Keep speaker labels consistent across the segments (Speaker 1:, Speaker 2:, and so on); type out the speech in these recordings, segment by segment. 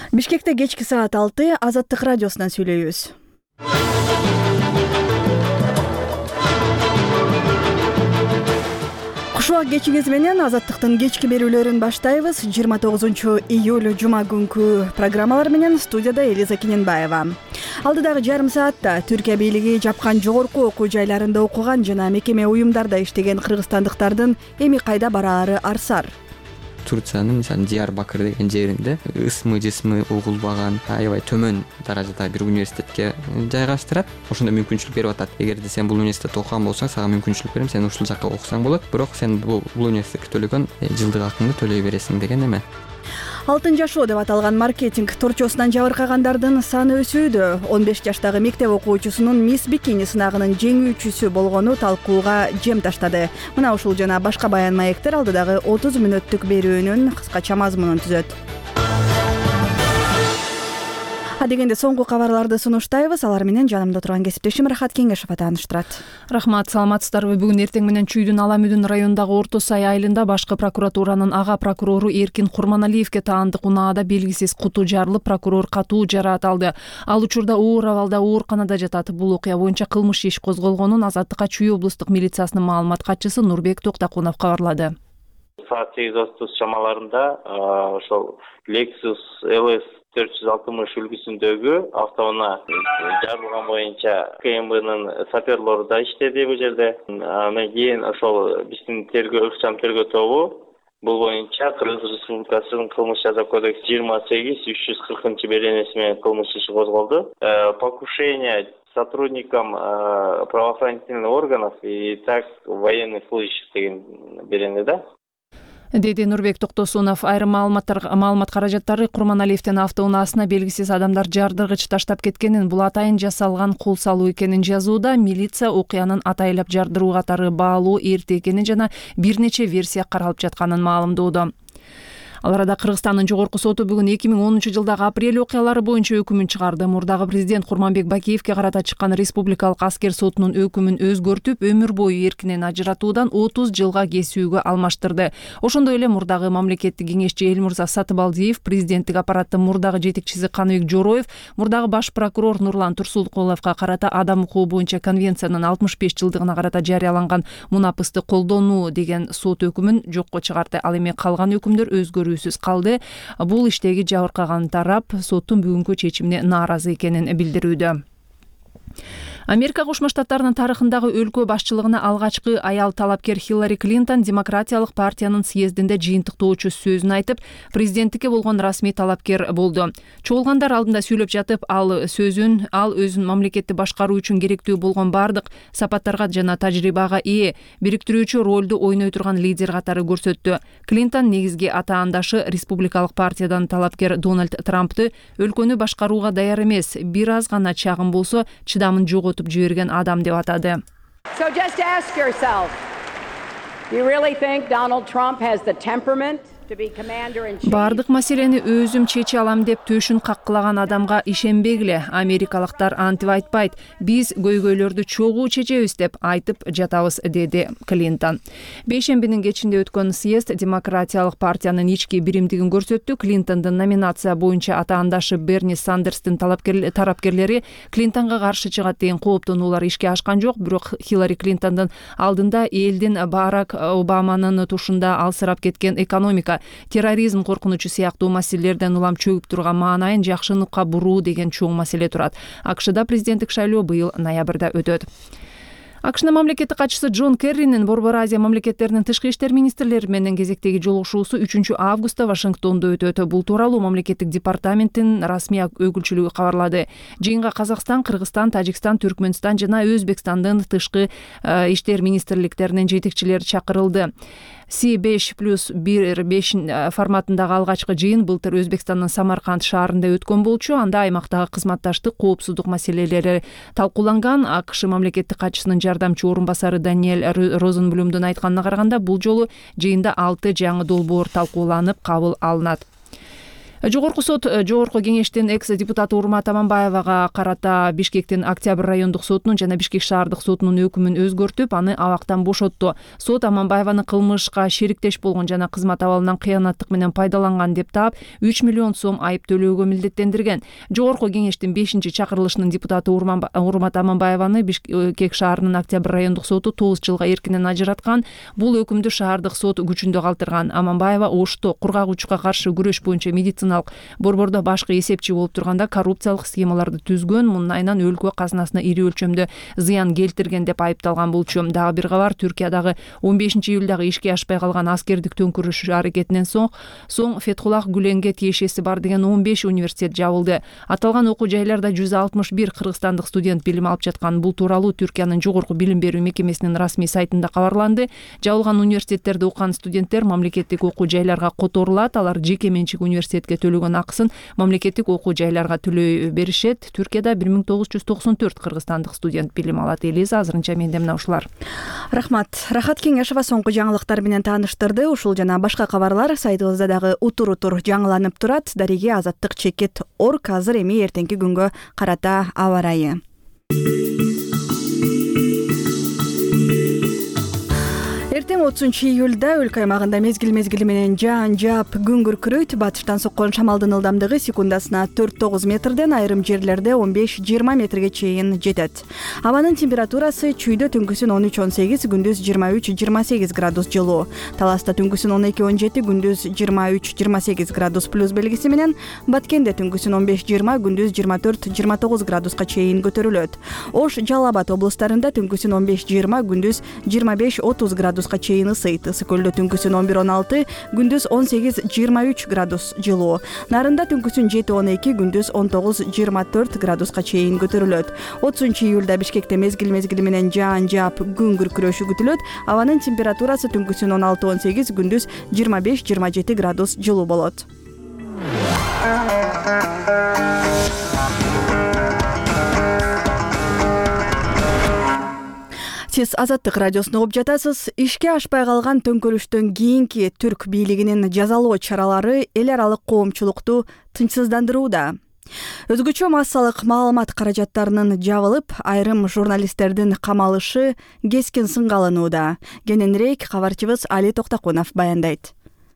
Speaker 1: Бишкекте кечки саат 6 Азаттык радиосунан сүйлөйбүз. Кушубак кечиңиз менен Азаттыктын кечки берүүлөрүн баштайбыз. 29 июль жума күнкү программалар менен студияда Элиза Кененбаева. Алдыдагы жарым саатта Түркия бийлиги жапкан жогорку окуу жайларында окуган жана мекеме уюмдарда иштеген кыргызстандыктардын эми кайда бараары арсар.
Speaker 2: Турциянын мисалы Диярбакыр деген жеринде ысмы угулбаган аябай төмөн даражада бир университетке жайгаштырат. Ошондо мүмкүнчүлүк берип атат. Эгерде сен бул университетте окуган болсоң, сага мүмкүнчүлүк берем, сен ушул жакка окусаң болот, бирок сен бул университетке төлөгөн жылдык акыңды төлөй бересиң деген эме.
Speaker 1: Алтын жашоо деп аталган маркетинг торчосунан жабыркагандардын саны өсүүдө. 15 жаштагы мектеп окуучусунун мисс бикини сынагынын жеңүүчүсү болгону талкууга жем таштады. Мына ушул жана башка баян маектер алдыдагы 30 мүнөттүк берүүнүн кыскача мазмунун түзөт. Дегенде соңку кабарларды сунуштайбыз. Алар менен жанымда турган кесиптешим Рахат Кеңешов тааныштырат.
Speaker 3: Рахмат, саламатсыздарбы? Бүгүн эртең менен Чүйдүн Аламүдүн районундагы Орто Сай айылында башкы прокуратуранын ага прокурору Эркин Курманалиевке таандык унаада белгисиз куту жарылып, прокурор катуу жараат алды. Ал учурда оор абалда ооруканада жатат. Бул окуя боюнча кылмыш иш козголгонун Азаттыкка Чүй облустук милициясынын маалымат катчысы Нурбек Токтакунов кабарлады.
Speaker 4: Саат 8:30 чамаларында ошол Lexus LS 460 үлгүсүндөгү автоунаа жарылган боюнча КМБнын саперлору да иштеди бул жерде. Андан кийин ошол биздин ыкчам тергөө тобу бул боюнча Кыргыз Республикасынын кылмыш жаза кодекси 28-340 беренеси менен кылмыш иши козголду. Покушение сотрудникам правоохранительных органов и так военных служащих деген беренди да.
Speaker 3: Деди Нурбек Токтосунов. Айрым маалымат каражаттары Курманалиевдин автоунаасына белгисиз адамдар жардыргыч таштап кеткенин, бул атайын жасалган кол салуу экенин жазууда. Милиция окуянын атайлап жардыруу катары баалуу эрте экенин жана бир нече версия каралып жатканын маалымдоодо. Ал арада Кыргызстандын жогорку соту бүгүн 2010 жылдагы апрель окуялары боюнча өкүмүн чыгарды. Мурдагы президент Курманбек Бакиевке карата чыккан республикалык аскер сотунун өкүмүн өзгөртүп, өмүр бою эркинен ажыратуудан 30 жылга кесүүгө алмаштырды. Ошондой эле мурдагы мамлекеттик кеңешчи Элмурза Сатыбалдиев, президенттик аппараттын мурдагы жетекчиси Каныбек Жороев, мурдагы баш прокурор Нурлан Турсулкуловго карата адам укугу боюнча конвенциянын 65 жылдыгына карата жарыяланган мунапысты колдонуу деген сот өкүмүн жокко чыгарды. Ал эми калган өкүмдөр өзгөрүүсүз калды. Бул иштеги жабыркаган тарап соттун бүгүнкү чечимине нааразы экенин билдирүүдө. Америка Кошмо Штаттарынын тарыхындагы өлкө башчылыгына алгачкы аял талапкер Хиллари Клинтон Демократиялык партиянын съездинде жыйынтыктоочу сөзүн айтып, президенттикке болгон расмий талапкер болду. Чогулгандар алдында сүйлөп жатып, ал өзүн мамлекетти башкаруу үчүн керектүү болгон бардык сапаттарга жана тажрыйбага ээ, бириктирүүчү ролду ойной турган лидер катары көрсөттү. Клинтон негизги атаандашы республикалык партиядан талапкер Дональд Трампты өлкөнү башкарууга даяр эмес, бир аз гана чагым болсо чыдамын жоготуп жиберген адам деп атады.
Speaker 5: So just ask yourself, do you really think Donald Trump has the temperament to be commander-in-chief?
Speaker 3: Бардык маселени өзүм чече алам деп төшүн каккылаган адамга ишенбегиле. Америкалыктар антип айтпайт. Биз көйгөйлөрдү чогуу чечебиз деп айтып жатабыз, деди Клинтон. Бейшембинин кечинде өткөн съезд Демократиялык партиянын ички биримдигин көрсөттү. Клинтондун номинация боюнча атаандашы Берни Сандерстин тарапкерлери Клинтонго каршы чыгат деген кооптонуулар ишке ашкан жок, бирок Хиллари Клинтондун алдында элдин Барак Обаманын тушунда алсырап кеткен экономика, терроризм коркунучу сыяктуу маселелерден улам чөгүп турган маанайын жакшыныкка буруу деген чоң маселе турат. АКШда президенттик шайлоо быйыл ноябрда өтөт. АКШнын мамлекеттик катчысы Джон Керринин Борбор Азия мамлекеттеринин тышкы иштер министрлери менен кезектеги жолугушуусу 3 августта Вашингтондо өтөт. Бул тууралуу мамлекеттик департаменттин расмий өкүлчүлүгү кабарлады. Жыйынга Казакстан, Кыргызстан, Тажикстан, Түркмөнстан жана Өзбекстандын тышкы иштер министрликтеринин жетекчилери чакырылды. C5+1 форматындагы алгачкы жыйын былтыр Өзбекстандын Самарканд шаарында өткөн болчу. Анда аймактагы кызматташтык, коопсуздук маселелери талкууланган. АКШ мамлекеттик катчысынын жардамчы орун басары Даниэль Розенблюмдун айтканына караганда, бул жолу жыйында 6 жаңы долбоор талкууланып кабыл алынат. Жогорку сот Жогорку кеңештин экс депутаты Урмат Аманбаевага карата Бишкектин Октябрь райондук сотунун жана Бишкек шаардык сотунун өкүмүн өзгөртүп, аны абактан бошотту. Сот Аманбаеваны кылмышка шериктеш болгон жана кызмат абалынан кыянаттык менен пайдаланган деп таап 3 миллион сом айып төлөөгө милдеттендирген. Жогорку кеңештин 5-чакырылышынын депутаты Урмат Аманбаеваны Бишкек шаарынын Октябрь райондук соту 9 жылга эркинен ажыраткан. Бул өкүмдү шаардык сот күчүндө калтырган. Аманбаева Ошто кургагучка каршы күрөш боюнча медициналык борбордо башкы эсепчи болуп турганда коррупциялык схемаларды түзгөн, мунун айынан өлкө казынасына ири өлчөмдө зыян келтирген деп айыпталган болчу. Дагы бир кабар, Түркиядагы 15-июлдагы ишке ашпай калган аскердик төңкүрүш аракетинен соң Фетхуллах Гүленге тиешеси бар деген 15 университет жабылды. Аталган окуу жайларда 161 кыргызстандык студент билим алып жаткан. Бул тууралуу Түркиянын жогорку билим берүү мекемесинин расмий сайтында кабарланды. Жабылган университеттерде окуган студенттер мамлекеттик окуу жайларга которулат. Алар жеке менчик университетке төлөгөн акысын мамлекеттик окуу жайларга төлөй беришет. Түркияда 1994 кыргызстандык студент билим алат. Элиза, азырынча менде мына ушулар.
Speaker 1: Рахмат. Рахат Кеңешова соңку жаңылыктар менен тааныштырды. Ушул жана башка кабарлар сайтыбызда дагы утур жаңыланып турат. Дареге Азаттык чекет орг. Азыр эми эртеңки күнгө карата аба ырайы. Эртең 30-июлда өлкө аймагында мезгил менен жаан жаап күн күркүрөйт. Батыштан соккон шамалдын ылдамдыгы секундасына 4-9 метрден, айрым жерлерде 15-20 метрге чейин жетет. Абанын температурасы чүйдө түнкүсүн 13-18, күндүз 23-28 градус жылуу. Таласта түнкүсүн 12-17, күндүз 23-28 градус плюс белгиси менен, Баткенде түнкүсүн 15-20, күндүз 24-29 градуска чейин көтөрүлөт. Ош, Жалал Абад облустарында түнкүсүн 15-20, күндүз 25-30 градуска чейин ысыйт. Ысык көлдө түнкүсүн 11-16, күндүз 18-23 градус жылуу. Нарында түнкүсүн 7-12, күндүз 19-24 градуска чейин көтөрүлөт. 30-июлда Бишкекте мезгил менен жаан жаап күн күркүрөшү күтүлөт. Абанын температурасы түнкүсүн 16-18, күндүз 25-27 градус жылуу болот. Сиз Азаттык радиосуна угуп жатасыз. Ишке ашпай калган төңкөрүштөн кийинки түрк бийлигинин жазалоо чаралары эл аралык коомчулукту тынчсыздандырууда. Өзгөчө массалык маалымат каражаттарынын жабылып, айрым журналисттердин камалышы кескин сынга алынууда. Кененирээк кабарчыбыз Али Токтакунов баяндайт.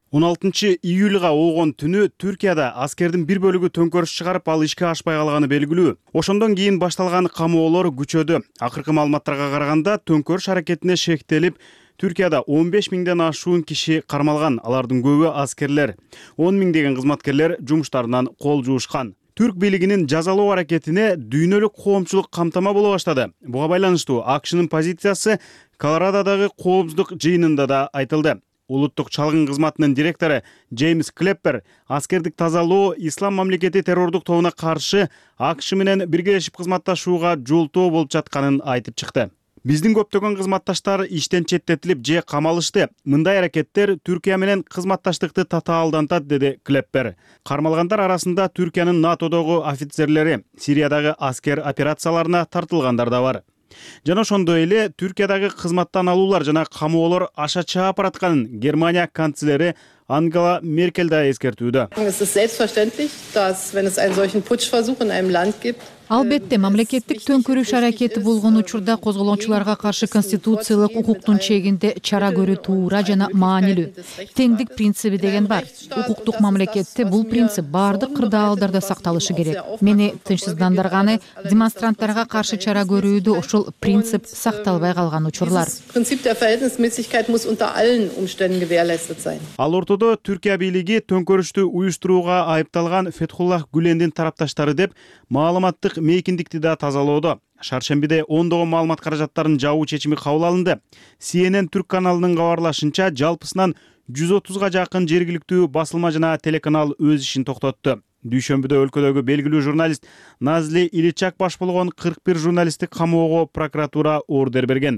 Speaker 6: 16-июлга оогон түнү Түркияда аскердин бир бөлүгү төңкөрүш чыгарып, ал ишке ашпай калганы белгилүү. Ошондон кийин башталган камоолор күчөдү. Акыркы маалыматтарга караганда төңкөрүш аракетине шектелип, Түркияда 15 миңден ашуун киши кармалган. Алардын көбү аскерлер. 10 миңдеген кызматкерлер жумуштарынан кол жуушкан. Түрк бийлигинин жазалоо аракетине дүйнөлүк коомчулук камтама боло баштады. Буга байланыштуу АКШнын позициясы Колорадодогу коопсуздук жыйынында да айтылды. Улуттук чалгын кызматынын директору Джеймс Клеппер аскердик тазалоо ислам мамлекети террордук тобуна каршы АКШ менен биргелешип кызматташууга жолтоо болуп жатканын айтып чыкты. Биздин көптөгөн кызматташтар иштен четтетилип же камалышты. Мындай аракеттер Түркия менен кызматташтыкты татаалдантат, деди Клеппер. Кармалгандар арасында Түркиянын НАТОдогу офицерлери, Сириядагы аскер операцияларына тартылгандар да бар. Жана ошондой эле Түркиядагы кызматтан алуулар жана камоолор аша чаап баратканын Германия канцлери Ангела Меркель да эскертүүдө.
Speaker 7: Es ist selbstverständlich, dass wenn es einen solchen Putschversuch in einem Land gibt,
Speaker 8: Албетте, мамлекеттик төңкөрүш аракети болгон учурда козголоочуларга каршы конституциялык укуктун чегинде чара көрүү туура жана маанилүү. Теңдик принциби деген бар. Укуктук мамлекетте бул принцип баардык кырдаалдарда сакталышы керек. Мени тынчсыздандырганы демонстранттарга каршы чара көрүүдө ошол принцип сакталбай калган учурлар.
Speaker 7: Prinzip der Verhältnismäßigkeit muss unter allen Umständen gewährleistet sein.
Speaker 6: Ал ортодо Түркия бийлиги төңкөрүштү уюштурууга айыпталган Фетхуллах Гүлендин тарапташтары деп маалыматтык мейкиндикти да тазалоодо. Шаршембиде ондогон маалымат каражаттарын жабуу чечими кабыл алынды. CNN Түрк каналынын кабарлашынча, жалпысынан 130га жакын жергиликтүү басылма жана телеканал өз ишин токтотту. Дүйшөмбүдө өлкөдөгү белгилүү журналист Назли Иличак баш болгон 41 журналистти камоого прокуратура ордер берген.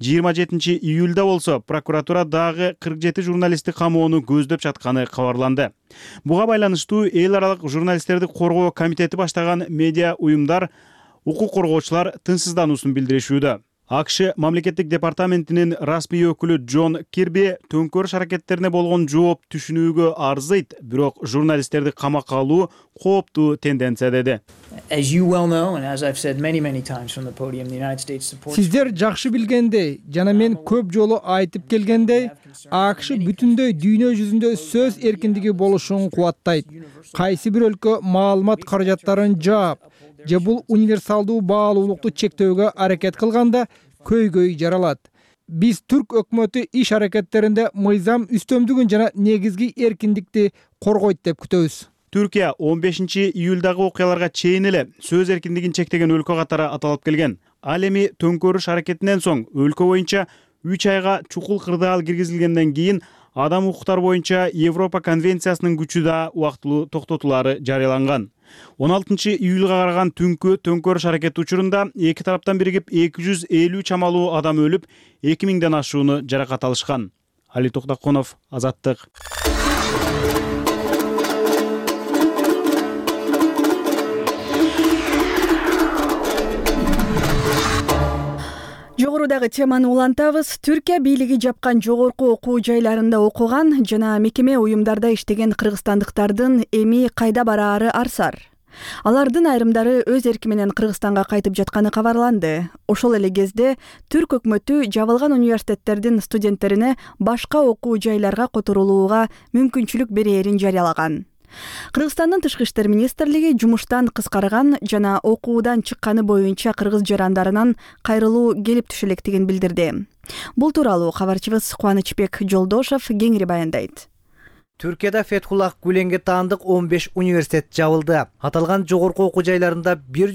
Speaker 6: 27-июлда болсо прокуратура дагы 47 журналистти камоону көздөп жатканы кабарланды. Буга байланыштуу эл аралык журналисттерди коргоо комитети баштаган медиа уюмдар укук коргоочулар тынчсыздануусун билдиришүүдө. АКШ мамлекеттик департаментинин расмий өкүлү Джон Кирби төңкөрүш аракеттерине болгон жооп түшүнүүгө арзыйт, бирок журналисттерди камакка алуу кооптуу тенденция деди.
Speaker 9: Сиздер жакшы билгендей жана мен көп жолу айтып келгендей, АКШ бүтүндөй дүйнө жүзүндө сөз эркиндиги болушун кубаттайт. Кайсы бир өлкө маалымат каражаттарын жаап же бул универсалдуу баалуулукту чектөөгө аракет кылганда көйгөй жаралат. Биз түрк өкмөтү иш аракеттеринде мыйзам үстөмдүгүн жана негизги эркиндикти коргойт деп күтөбүз.
Speaker 6: Түркия 15 июлдагы окуяларга чейин эле сөз эркиндигин чектеген өлкө катары аталып келген. Ал эми төңкөрүш аракетинен соң өлкө боюнча 3 айга чукул кырдаал киргизилгенден кийин адам укуктары боюнча Европа конвенциясынын күчү да убактылуу токтотулары жарыяланган. 16 июлга караган түнкү төңкөрүш аракети учурунда эки тараптан биригип 250 чамалуу адам өлүп, 2000ден ашууну жаракат алышкан. Али Токтаконов, Азаттык.
Speaker 1: Жогорудагы теманы улантабыз. Түркия бийлиги жапкан жогорку окуу жайларында окуган жана мекеме уюмдарда иштеген кыргызстандыктардын эми кайда бараары арсар. Алардын айрымдары өз эрки менен Кыргызстанга кайтып жатканы кабарланды. Ошол эле кезде түрк өкмөтү жабылган университеттердин студенттерине башка окуу жайларга которулууга мүмкүнчүлүк берээрин жарыялаган. Кыргызстандын тышкы иштер министрлиги жумуштан кыскарган жана окуудан чыкканы боюнча кыргыз жарандарынан кайрылуу келип түшө электигин билдирди. Бул тууралуу кабарчыбыз Кубанычбек Жолдошов кеңири баяндайт.
Speaker 10: Түркияда Фетхуллах Гүленге таандык 15 университет жабылды. Аталган жогорку окуу жайларында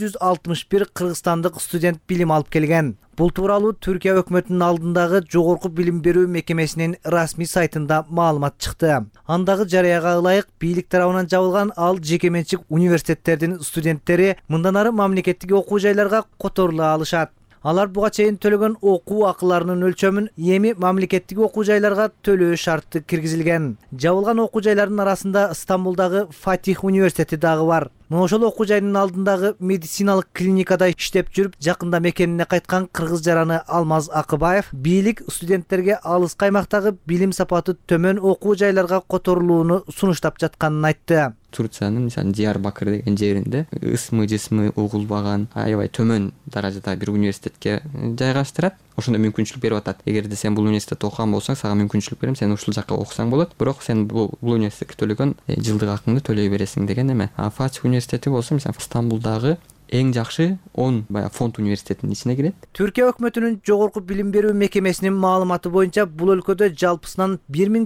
Speaker 10: 161 кыргызстандык студент билим алып келген. Бул тууралуу Түркия өкмөтүнүн алдындагы жогорку билим берүү мекемесинин расмий сайтында маалымат чыкты. Андагы жарыяга ылайык бийлик тарабынан жабылган ал жеке менчик университеттердин студенттери мындан ары мамлекеттик окуу жайларга которула алышат. Алар буга чейин төлөгөн окуу акыларынын өлчөмүн эми мамлекеттик окуу жайларга төлөө шарты киргизилген. Жабылган окуу жайлардын арасында Стамбулдагы Фатих университети дагы бар. Ошол окуу жайдын алдындагы медициналык клиникада иштеп жүрүп, жакында мекенине кайткан кыргыз жараны Алмаз Акыбаев бийлик студенттерге алыс каймактагы билим сапаты төмөн окуу жайларга которулууну сунуштап жатканын айтты.
Speaker 2: Турциянын мисалы Диярбакыр деген жеринде ысмы угулбаган аябай төмөн даражада бир университетке жайгаштырат. Ошондо мүмкүнчүлүк берип атат. Эгерде сен бул университетте окуган болсоң, сага мүмкүнчүлүк берем, сен ушул жакка окусаң болот. Бирок сен бул университетке төлөгөн жылдык акыңды төлөй бересиң деген эме. Фатих университети болсо, мисалы Стамбулдагы эң жакшы 10 фонд университетинин ичине кирет.
Speaker 10: Түркия өкмөтүнүн жогорку билим берүү мекемесинин маалыматы боюнча бул өлкөдө жалпысынан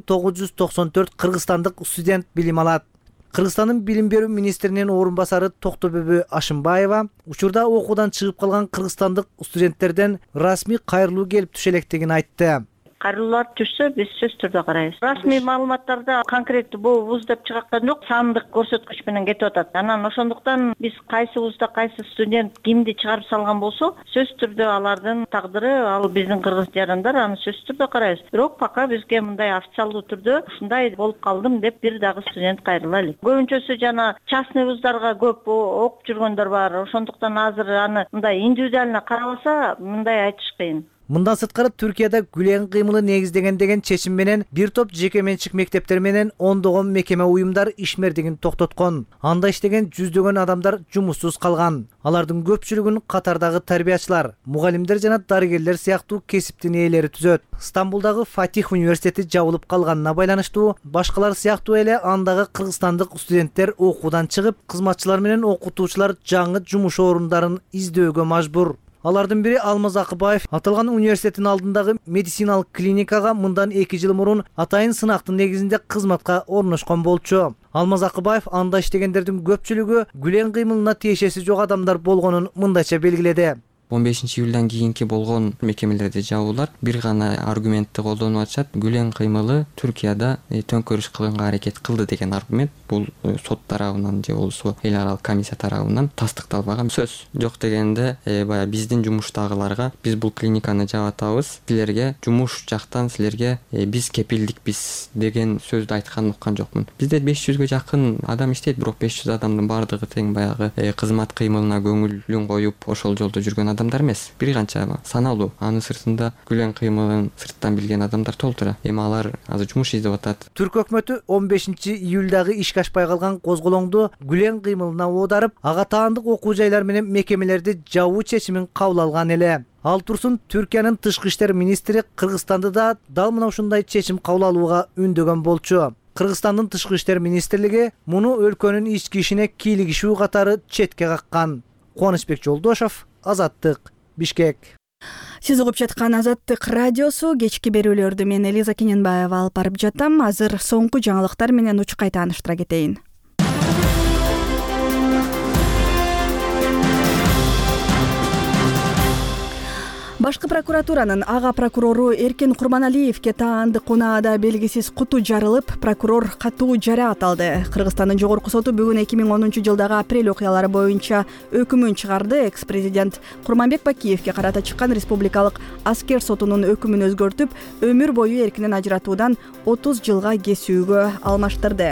Speaker 10: 1994 кыргызстандык студент билим алат. Кыргызстандын билим берүү министринин орун басары Токтобөбө Ашымбаева учурда окуудан чыгып калган кыргызстандык студенттерден расмий кайрылуу келип түшө электигин айтты.
Speaker 11: Кайрылуулар түшсө, биз сөз түрдө карайбыз. Расмий маалыматтарда конкреттүү бул вуз деп чыгакан жок, сандык көрсөткүч менен кетип атат. Анан ошондуктан биз кайсы вузда кайсы студент кимди чыгарып салган болсо, сөз түрдө алардын тагдыры, ал биздин кыргыз жарандар, аны сөз түрдө карайбыз. Бирок пока бизге мындай официалдуу түрдө ушундай болуп калдым деп бир дагы студент кайрыла элек. Көбүнчөсү жана частный вуздарга көп окуп жүргөндөр бар. Ошондуктан азыр аны мындай индивидуально карабаса, мындай айтыш кыйын.
Speaker 10: Мындан сырткары Түркияда Гүлен кыймылы негиздеген деген чечим менен бир топ жеке менчик мектептер менен ондогон мекеме уюмдар ишмердигин токтоткон. Анда иштеген жүздөгөн адамдар жумуссуз калган. Алардын көпчүлүгүн катардагы тарбиячылар, мугалимдер жана дарыгерлер сыяктуу кесиптин ээлери түзөт. Стамбулдагы Фатих университети жабылып калганына байланыштуу башкалар сыяктуу эле андагы кыргызстандык студенттер окуудан чыгып, кызматчылар менен окутуучулар жаңы жумуш орундарын издөөгө мажбур. Алардын бири Алмаз Акыбаев аталган университеттин алдындагы медициналык клиникага мындан 2 жыл мурун атайын сынактын негизинде кызматка орношкон болчу. Алмаз Акыбаев анда иштегендердин көпчүлүгү Гүлен кыймылына тиешеси жок адамдар болгонун мындайча белгиледи.
Speaker 2: 15 июлдан кийинки болгон мекемелерди жабуулар бир гана аргументти колдонуп атышат. Гүлен кыймылы Түркияда төңкөрүш кылганга аракет кылды деген аргумент. Бул сот тарабынан же болбосо эл аралык комиссия тарабынан тастыкталбаган сөз. Жок дегенде баягы биздин жумуштагыларга биз бул клиниканы жабатабыз, силерге жумуш жактан силерге биз кепилдикпиз деген сөздү айтканын уккан жокмун. Бизде 500гө жакын адам иштейт, бирок 500 адамдын бардыгы тең баягы кызмат кыймылына көңүлүн коюп ошол жолдо жүргөн адамдар эмес, бир канча саналуу. Анын сыртында күлөн кыймылын сырттан билген адамдар толтура. Эми алар азыр жумуш издеп атат.
Speaker 10: Түрк өкмөтү 15-июлдагы ишке ашпай калган козголоңду күлөн кыймылына оодарып, ага таандык окуу жайлар менен мекемелерди жабуу чечимин кабыл алган эле. Ал турсун Түркиянын тышкы иштер министри Кыргызстанды да дал мына ушундай чечим кабыл алууга үндөгөн болчу. Кыргызстандын тышкы иштер министрлиги муну өлкөнүн ички ишине кийлигишүү катары четке каккан. Кубанычбек Жолдошов, Азаттык, Бишкек.
Speaker 1: Сиз угуп жаткан Азаттык радиосу. Кечки берүүлөрдү мен Элиза Кененбаева алып барып жатам. Азыр соңку жаңылыктар менен учкай тааныштыра кетейин. Башкы прокуратуранын ага прокурору Эркин Курманалиевке таандык унаада белгисиз куту жарылып, прокурор катуу жара аталды. Кыргызстандын жогорку соту бүгүн 2010-жылдагы апрель окуялары боюнча өкүмүн чыгарды. Экс-президент Курманбек Бакиевке карата чыккан республикалык аскер сотунун өкүмүн өзгөртүп, өмүр бою эркинен ажыратуудан 30 жылга кесүүгө алмаштырды.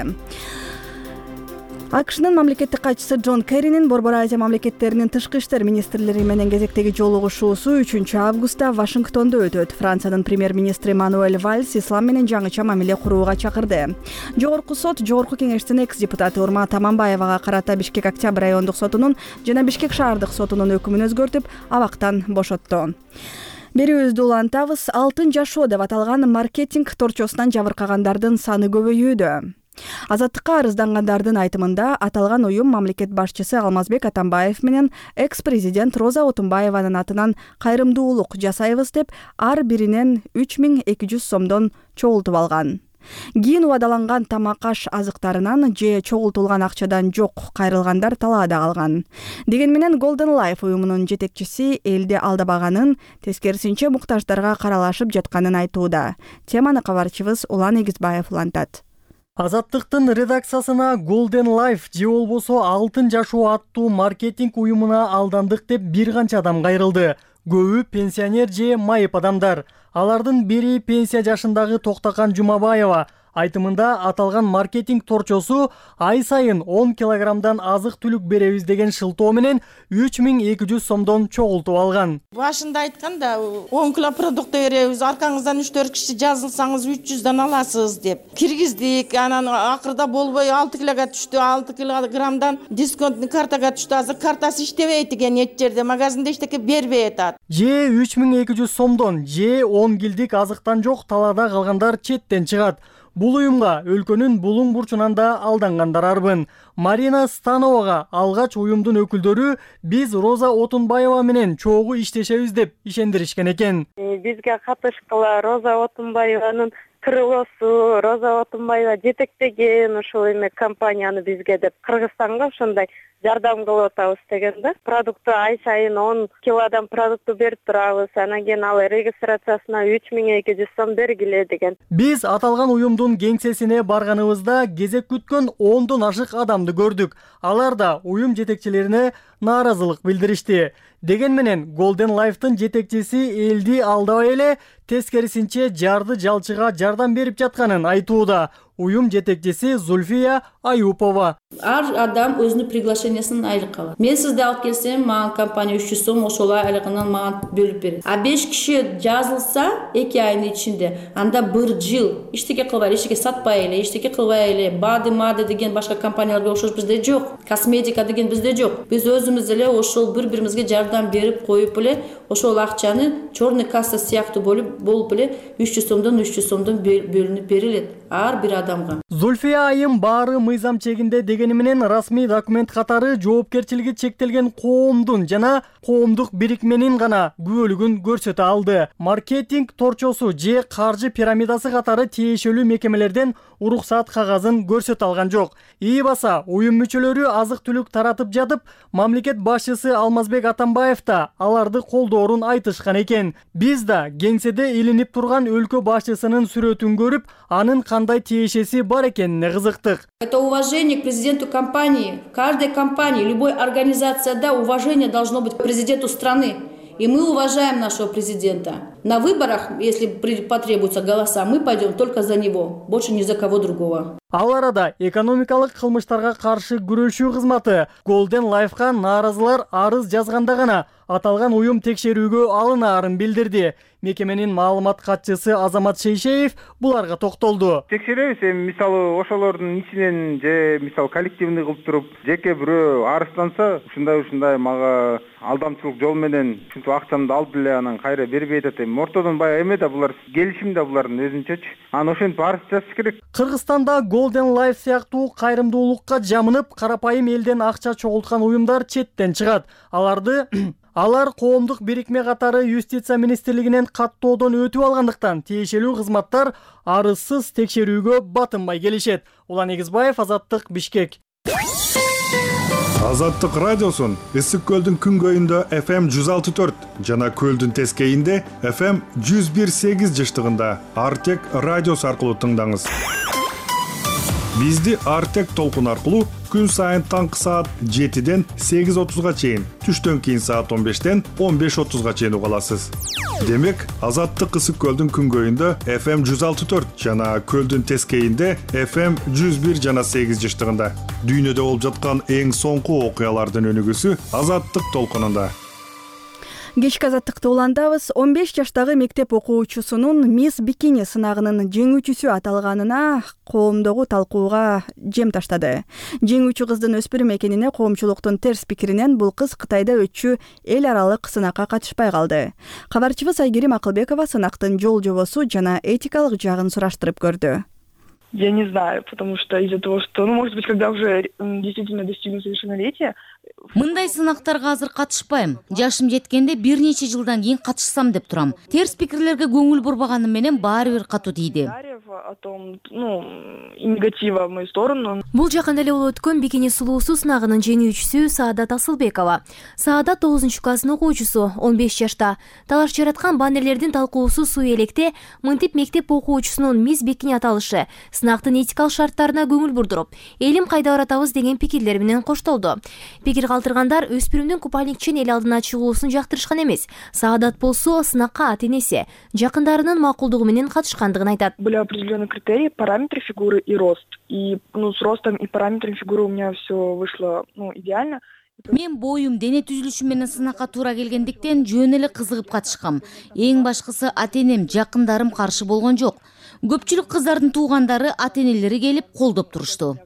Speaker 1: АКШнын мамлекеттик катчысы Джон Керринин Борбор Азия мамлекеттеринин тышкы иштер министрлери менен кезектеги жолугушуусу 3-августта Вашингтондо өтөт. Франциянын премьер-министри Мануэль Вальс ислам менен жаңыча мамиле курууга чакырды. Жогорку сот Жогорку кеңештин экс-депутаты Урмат Аманбаевага карата Бишкек Октябрь райондук сотунун жана Бишкек шаардык сотунун өкүмүн өзгөртүп, абактан бошотту. Берүүбүздү улантабыз. Алтын жашоо деп аталган маркетинг торчосунан жабыркагандардын саны көбөйүүдө. Азаттыкка арыздангандардын айтымында аталган уюм мамлекет башчысы Алмазбек Атамбаев менен экс-президент Роза Отунбаеванын атынан кайрымдуулук жасайбыз деп ар биринен 3200 сомдон чогултуп алган. Кийин убадаланган тамак-аш азыктарынан же чогултулган акчадан жок кайрылгандар талаада калган. Деген менен Golden Life уюмунун жетекчиси элди алдабаганын, тескерисинче муктаждарга каралашып жатканын айтууда. Теманы кабарчыбыз Улан Эгизбаев улантат.
Speaker 12: Азаттыктын редакциясына Golden Life же болбосо Алтын жашоо аттуу маркетинг уюмуна алдандык деп бир канча адам кайрылды. Көбү пенсионер же майып адамдар. Алардын бири пенсия жашындагы Токтакан Жумабаева. Айтымында аталган маркетинг торчосу ай сайын 10 килограммдан азык-түлүк беребиз деген шылтоо менен 3200 сомдон чогултуп алган.
Speaker 13: Башында айтканда 10 кило продукт беребиз, аркаңыздан 3-4 киши жазылсаңыз 300дан аласыз деп. Киргиздик, анан акырда болбой 6 килога түштү, 6 килограммдан дисконтный картага түштү. Азыр картасы иштебейт экен эч жерде, магазинде эчтеке бербей атат.
Speaker 12: Же 3200 сомдон, же 10 килдик азыктан жок талаада калгандар четтен чыгат. Бул уюмга өлкөнүн булуң бурчунан да алдангандар арбын. Марина Становага алгач уюмдун өкүлдөрү биз Роза Отунбаева менен чогуу иштешебиз деп ишендиришкен экен.
Speaker 14: Бизге катышкыла Роза Отунбаеванын крылосу, Роза Отунбаева жетектеген ушул эме компанияны бизге деп Кыргызстанга ошондой жардам кылып атабыз деген да. Продукты ай сайын 10 килодан продукту берип турабыз. Анан кийин ал регистрациясына 3200 сом бергиле деген.
Speaker 12: Биз аталган уюмдун кеңсесине барганыбызда кезек күткөн 10дон ашык адамды көрдүк. Алар да уюм жетекчилерине нааразылык билдиришти. Деген менен Golden Life'тын жетекчиси элди алдабай эле тескерисинче жарды жалчыга жардам берип жатканын айтууда. Уюм жетекчиси Зульфия Аюпова.
Speaker 15: Ар адам өзүнүн приглашениясын айрып калат. Мен сизди алып келсем, мага компания 300 сом ошолай айрыгынан мага бөлүп берет. А 5 киши жазылса 2 айдын ичинде, анда 1 жыл эчтеке кылбай, эчтеке сатпай эле, эчтеке кылбай эле, бады деген башка компанияларга окшош бизде жок. Косметика деген бизде жок. Биз өзүбүз эле ошол бири-бирибизге жардам берип коюп эле, ошол акчаны черный касса сыяктуу болуп эле 300 сомдон бөлүнүп берилет ар бир адамга.
Speaker 12: Зульфия айым баары мыйзам чегинде дегени менен расмий документ катары жоопкерчилиги чектелген коомдун жана коомдук бирикменин гана күбөлүгүн көрсөтө алды. Маркетинг торчосу же каржы пирамидасы катары тиешелүү мекемелерден уруксат кагазын көрсөтө алган жок. Ии баса уюм мүчөлөрү азык-түлүк таратып жатып, мамлекет башчысы Алмазбек Атамбаев да аларды колдоорун айтышкан экен. Биз да кеңседе илинип турган өлкө башчысынын сүрөтүн көрүп, анын кандай тиешеси бар экенине кызыктык.
Speaker 15: Это уважение к президенту компании. В каждой компании, любой организации, да, уважение должно быть к президенту страны. И мы уважаем нашего президента. На выборах, если потребуются голоса, мы пойдем только за него, больше ни за кого другого.
Speaker 12: Ал арада экономикалык кылмыштарга каршы күрөшүү кызматы Golden Life'га нааразылар арыз жазганда гана аталган уюм текшерүүгө алынаарын билдирди. Мекеменин маалымат катчысы Азамат Шейшеев буларга токтолду.
Speaker 16: Текшеребиз, мисалы ошолордун ичинен же мисалы коллективный кылып туруп, жеке бирөө арызданса, ушундай мага алдамчылык жол менен ушинтип акчамды алып эле анан кайра бербей атат. Ортодон баягы эме да булар келишим да булардын өзүнчөчү. Анан ошентип арыз жазыш керек.
Speaker 12: Кыргызстанда Golden Life сыяктуу кайрымдуулукка жамынып, карапайым элден акча чогулткан уюмдар четтен чыгат. Алар коомдук бирикме катары Юстиция министрлигинен каттоодон өтүп алгандыктан тиешелүү кызматтар арызсыз текшерүүгө батынбай келишет. Улан Эгизбаев, Азаттык, Бишкек.
Speaker 17: Азаттык радиосун Ысык көлдүн күнгөйүндө FM 106.4 жана көлдүн тескейинде FM 101.8 жыштыгында Артек радиосу аркылуу тыңдаңыз. Бизди Артек толкун аркылуу күн сайын таңкы саат 7-ден 8:30га чейин, түштөн кийин саат 15-ден 15:30га чейин уга аласыз. Демек, Азаттык Ысык көлдүн күнгөйүндө FM 106.4 жана көлдүн тескейинде FM 101 жана 8 жыштыгында. Дүйнөдө болуп жаткан эң соңку окуялардын өнүгүүсү Азаттык толкунунда.
Speaker 1: Кечки Азаттыкты уландабыз. 15 жаштагы мектеп окуучусунун Мисс Бикини сынагынын жеңүүчүсү аталганына коомдогу талкууга жем таштады. Жеңүүчү кыздын өспүрүм экенине коомчулуктун терс пикиринен бул кыз Кытайда өтчү эл аралык сынакка катышпай калды. Кабарчыбыз Айгерим Акылбекова сынактын жол жобосу жана этикалык жагын сураштырып көрдү.
Speaker 18: Я не знаю, потому что из-за того, что, может быть, когда уже действительно достигну совершеннолетия.
Speaker 19: Мындай сынактарга азыр катышпайм. Жашым жеткенде бир нече жылдан кийин катышсам деп турам. Терс пикирлерге көңүл бурбаганым менен баары бир катуу тийди.
Speaker 18: О том, и негатива в мою сторону.
Speaker 20: Бул жакында эле болуп өткөн Бикини сулуусу сынагынын жеңүүчүсү Саадат Асылбекова. Саадат 9-класстын окуучусу, 15 жашта. Талаш жараткан баннерлердин талкуусу суу электе мынтип мектеп окуучусунун Мисс Бикини аталышы сынактын этикалык шарттарына көңүл бурдуруп, элим кайда баратабыз деген пикирлер менен коштолду. Пикир калтыргандар өспүрүмдүн купальникчен эл алдына чыгуусун жактырышкан эмес. Саадат болсо сынакка ата-энеси, жакындарынын макулдугу менен катышкандыгын айтат.
Speaker 18: Были определенные критерии, параметры фигуры и рост. И с ростом и параметрами фигуры у меня все вышло идеально.
Speaker 19: Мен боюм, дене түзүлүшүм менен сынакка туура келгендиктен жөн эле кызыгып катышкам. Эң башкысы ата-энем, жакындарым каршы болгон жок. Көпчүлүк кыздардын туугандары, ата-энелери келип колдоп турушту.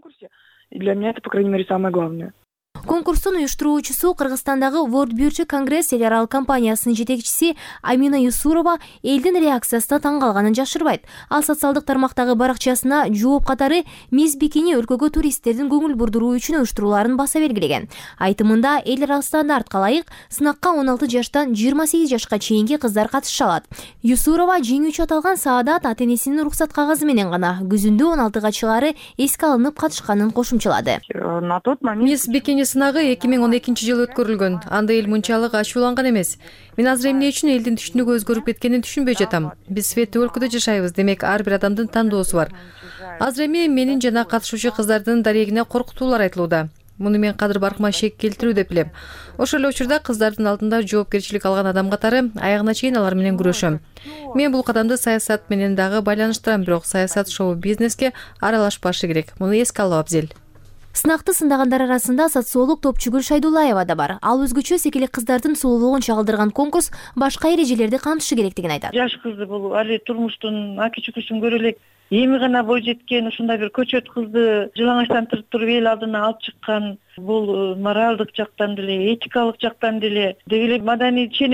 Speaker 18: Для меня это, по крайней мере, самое главное.
Speaker 20: Конкурстун уюштуруучусу Кыргызстандагы World Beauty Congress эл аралык компаниясынын жетекчиси Амина Юсурова элдин реакциясына таң калганын жашырбайт. Ал социалдык тармактагы баракчасына жооп катары Мисс Бикини өлкөгө туристтердин көңүл бурдуруу үчүн уюштурууларын баса белгилеген. Айтымында эл аралык стандартка ылайык сынакка 16 жаштан 28 жашка чейинки кыздар катыша алат. Юсурова жеңүүчү аталган Саадат ата-энесинин уруксат кагазы менен гана күзүндө 16 чыгары эске алынып катышканын кошумчалады.
Speaker 21: Мисс Бикини сынагы 2012-жылы өткөрүлгөн. Анда эл мынчалык ачууланган эмес. Мен азыр эмне үчүн элдин түшүнүгү өзгөрүп кеткенин түшүнбөй жатам. Биз светтүү өлкөдө жашайбыз, демек ар бир адамдын тандоосу бар. Азыр эми менин жана катышуучу кыздардын дарегине коркутуулар айтылууда. Муну мен кадыр баркыма шек келтирүү деп билем. Ошол эле учурда кыздардын алдында жоопкерчилик алган адам катары аягына чейин алар менен күрөшөм. Мен бул кадамды саясат менен дагы байланыштырам, бирок саясат шоу-бизнеске аралашпашы керек. Муну эске алуу абзел.
Speaker 20: Сынакты сындагандар арасында социолог Топчугүл Шайдулаева да бар. Ал өзгөчө секелек кыздардын сулуулугун чагылдырган конкурс башка эрежелерди камтышы керектигин айтат.
Speaker 11: Жаш кызды бул али турмуштун аки-чукусун көрө элек, эми гана бой жеткен ушундай бир көчөт кызды жылаңачтантырып туруп эл алдына алып чыккан, бул моралдык жактан деле, этикалык жактан деле, деги эле маданий чен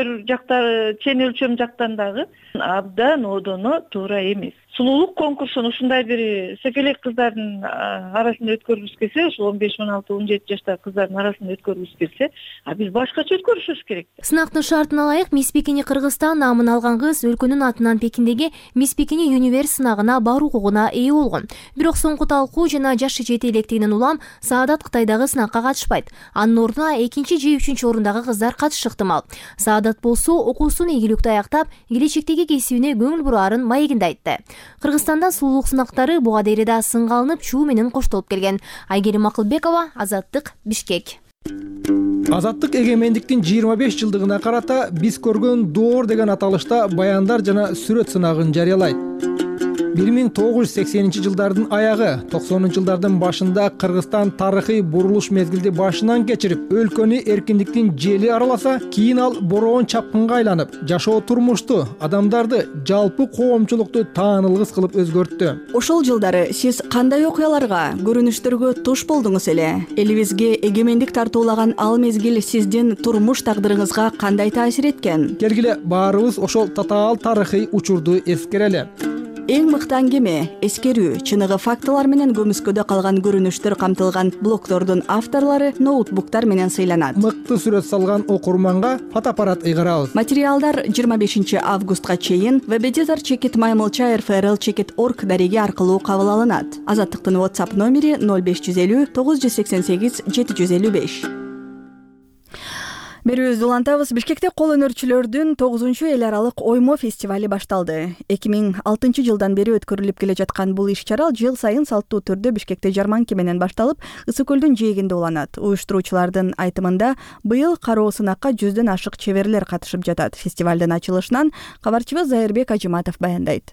Speaker 11: өлчөм жактан дагы абдан одоно туура эмес. Сулуулук конкурсун ушундай бир секелек кыздардын арасында өткөргүбүз келсе, ушул 15, 16, 17 жаштагы кыздардын арасында өткөргүбүз келсе, биз башкача өткөрүшүбүз керек.
Speaker 20: Сынактын шартына ылайык Мисс Бикини Кыргызстан намын алган кыз өлкөнүн атынан Пекиндеги Мисс Бикини Universe сынагына баруу укугуна ээ болгон. Бирок соңку талкуу жана жашы жете электигинен улам Саадат Кытайдагы сынакка катышпайт. Анын ордуна 2 же 3 орундагы кыздар катышы ыктымал. Саадат болсо окуусун ийгиликтүү аяктап, келечектеги кесибине көңүл бураарын маегинде айтты. Кыргызстанда сулуулук сынактары буга дейре да сынга алынып чуу менен коштолуп келген. Айгерим Акылбекова, Азаттык, Бишкек.
Speaker 9: Азаттык эгемендиктин 25 жылдыгына карата биз көргөн доор деген аталышта баяндар жана сүрөт сынагын жарыялайт. 1980-жылдардын аягы, 90-жылдардын башында Кыргызстан тарыхый бурулуш мезгилди башынан кечирип, өлкөнү эркиндиктин жели араласа, кийин ал бороон чапкынга айланып, жашоо турмушту, адамдарды, жалпы коомчулукту таанылгыс кылып өзгөрттү.
Speaker 1: Ошол жылдары сиз кандай окуяларга, көрүнүштөргө туш болдуңуз эле? Элибизге эгемендик тартуулаган ал мезгил сиздин турмуш тагдырыңызга кандай таасир эткен?
Speaker 9: Келгиле баарыбыз ошол татаал тарыхый учурду эскерели.
Speaker 1: Эң мыкты аңгеме, эскерүү, чыныгы фактылар менен көмүскөдө калган көрүнүштөр камтылган блогтордун авторлору ноутбуктар менен сыйланат.
Speaker 9: Мыкты сүрөт салган окурманга фотоаппарат ыйгарабыз.
Speaker 1: Материалдар 25 августка чейин www.mylchire.org дареги аркылуу кабыл алынат. Азаттыктын WhatsApp номери 0550 988 755. Берүүбүздү улантабыз. Бишкекте кол өнөрчүлөрдүн 9-эл аралык оймо фестивали башталды. 2006 жылдан бери өткөрүлүп келе жаткан бул иш-чара жыл сайын салттуу түрдө Бишкекте жарманке менен башталып, Ысык көлдүн жээгинде уланат. Уюштуруучулардын айтымында быйыл кароо сынакка 100дөн ашык чеберлер катышып жатат. Фестивалдын ачылышынан кабарчыбыз Зайырбек Ажыматов баяндайт.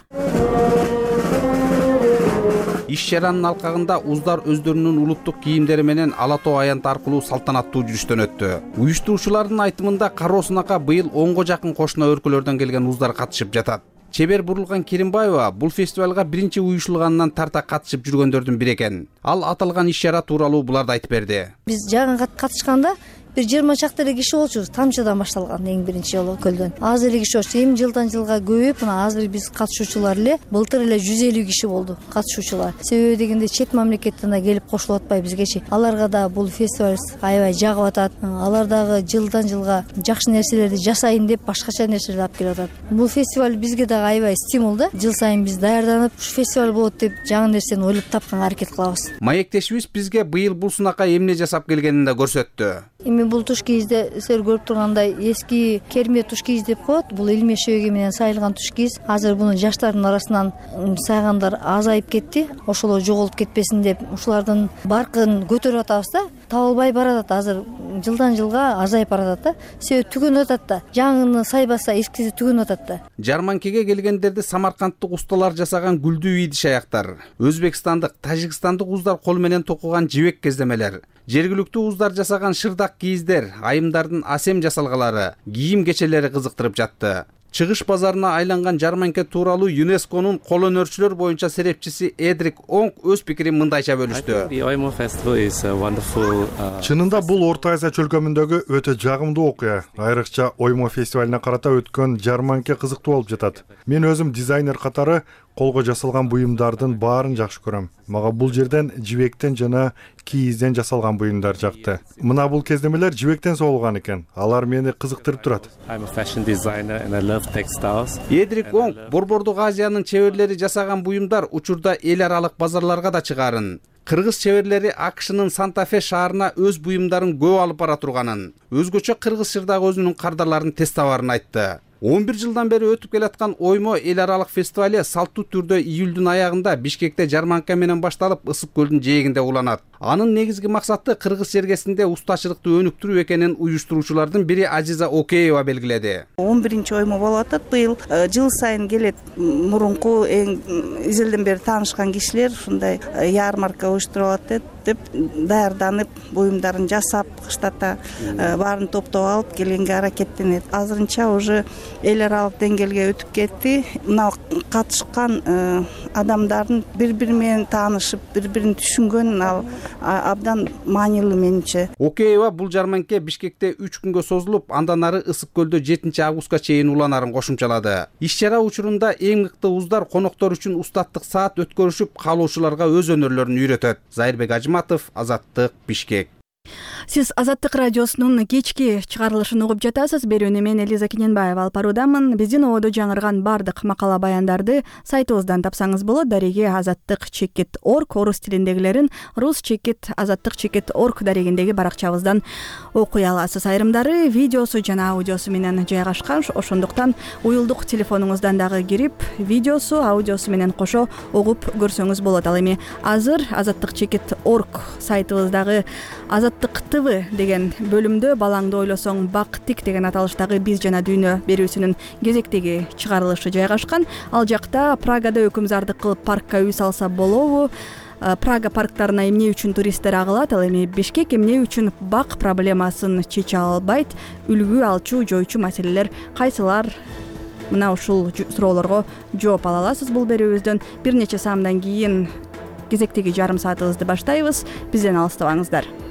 Speaker 4: Иш-чаранын алкагында уздар өздөрүнүн улуттук кийимдери менен ала тоо аянт аркылуу салтанаттуу жүрүштөн өттү. Уюштуруучулардын айтымында кароо сынакка быйыл 10го жакын кошуна өлкөлөрдөн келген уздар катышып жатат. Чебер Бурулган Керимбаева бул фестивалга биринчи уюшулганынан тарта катышып жүргөндөрдүн бири экен. Ал аталган иш-чара тууралуу буларды айтып берди.
Speaker 22: Биз жагын катышканда бир 20 чакты эле киши болчубуз. Тамчыдан башталган эң биринчи жолу көлдөн. Аз эле киши болчу. Эми жылдан жылга көбөйүп, мына азыр биз катышуучулар эле былтыр эле 150 киши болду катышуучулар. Себеби дегенде чет мамлекеттен да келип кошулуп атпай бизгечи. Аларга да бул фестиваль аябай жагып атат. Алар дагы жылдан жылга жакшы нерселерди жасайын деп башкача нерселерди алып келип атат. Бул фестиваль бизге дагы аябай стимул да. Жыл сайын биз даярданып, ушу фестиваль болот деп жаңы нерсени ойлоп тапканга аракет кылабыз.
Speaker 4: Маектешибиз бизге быйыл бул сынакка эмне жасап келгенин да көрсөттү.
Speaker 22: Эми бул туш кийизде силер көрүп тургандай эски керме туш кийиз деп коет. Бул илме шөйгө менен сайылган туш кийиз. Азыр буну жаштардын арасынан сайгандар азайып кетти. Ошолор жоголуп кетпесин деп ушулардын баркын көтөрүп атабыз да. Табылбай баратат, азыр жылдан жылга азайып баратат да. Себеби түгөнүп атат да. Жаңыны сайбаса эскиси түгөнүп атат да.
Speaker 4: Жарманкеге келгендерди самаркандтык усталар жасаган гүлдүү идиш аяктар, өзбекстандык, тажикстандык уздар кол менен токуган жибек кездемелер, жергиликтүү уздар жасаган шырдак кийиздер, айымдардын асем жасалгалары, кийим кечелери кызыктырып жатты. Чыгыш базарына айланган жарманке тууралуу ЮНЕСКОнун кол өнөрчүлөр боюнча серепчиси Эдрик Онг өз пикирин мындайча бөлүштү.
Speaker 17: Чынында бул Орто Азия чөлкөмүндөгү өтө жагымдуу окуя. Айрыкча оймо фестивалине карата өткөн жарманке кызыктуу болуп жатат. Мен өзүм дизайнер катары колго жасалган буюмдардын баарын жакшы көрөм. Мага бул жерден жибектен жана кийизден жасалган буюмдар жакты. Мына бул кездемелер жибектен соолган экен. Алар мени кызыктырып турат.
Speaker 4: Эдрик Онг Борбордук Азиянын чеберлери жасаган буюмдар учурда эл аралык базарларга да чыгарын. Кыргыз чеберлери АКШнын Санта-Фе шаарына өз буюмдарын көп алып бара турганын, өзгөчө кыргыз шырдагы өзүнүн кардарларын тест табарын айтты. 11 жылдан бери өтүп келаткан оймо эл аралык фестивали салттуу түрдө июлдун аягында Бишкекте жарманка менен башталып, Ысык көлдүн жээгинде уланат. Анын негизги максаты кыргыз жергесинде устачылыкты өнүктүрүү экенин уюштуруучулардын бири Азиза Океева белгиледи.
Speaker 23: 11 оймо болуп атат быйыл. Жыл сайын келет. Мурунку эң изелден бери таанышкан кишилер ушундай ярмарка уюштурулат деп даярданып, буюмдарын жасап, кыштата баарын топтоп алып келгенге аракеттенет. Азырынча уже эл аралык деңгээлге өтүп кетти. Мына катышкан адамдардын бири-бири менен таанышып, бири-бирин түшүнгөн ал абдан маанилүү менимче.
Speaker 4: Океева бул жарманке Бишкекте 3 күнгө созулуп, андан ары Ысык көлдө 7 августка чейин уланарын кошумчалады. Иш-чара учурунда эң мыкты уздар коноктор үчүн устаттык саат өткөрүшүп, каалоочуларга өз өнөрлөрүн үйрөтөт. Зайырбек Ажыматов, Азаттык, Бишкек.
Speaker 1: Сиз Азаттык радиосунун кечки чыгарылышын угуп жатасыз. Берүүнү мен Элиза Кененбаева алып баруудамын. Биздин ободо жаңырган бардык макала баяндарды сайтыбыздан тапсаңыз болот. Дареги azattik.org, орус тилиндегилерин rus.azattik.org дарегиндеги баракчабыздан окуй аласыз. Айрымдары видеосу жана аудиосу менен жайгашкан. Ошондуктан уюлдук телефонуңуздан дагы кирип, видеосу, аудиосу менен кошо угуп көрсөңүз болот. Ал эми азыр azattik.org сайтыбыздагы бакыттык ТВ деген бөлүмдө балаңды ойлосоң бактик деген аталыштагы Биз жана дүйнө берүүсүнүн кезектеги чыгарылышы жайгашкан. Ал жакта Прагада өкүмзардык кылып паркка үй салса болобу? Прага парктарына эмне үчүн туристтер агылат? Ал эми Бишкек эмне үчүн бак проблемасын чече албайт? Үлгү алчу, жойчу маселелер кайсылар? Мына ушул суроолорго жооп ала аласыз бул берүүбүздөн. Бир нече саамдан кийин кезектеги жарым саатыбызды баштайбыз. Бизден алыстабаңыздар.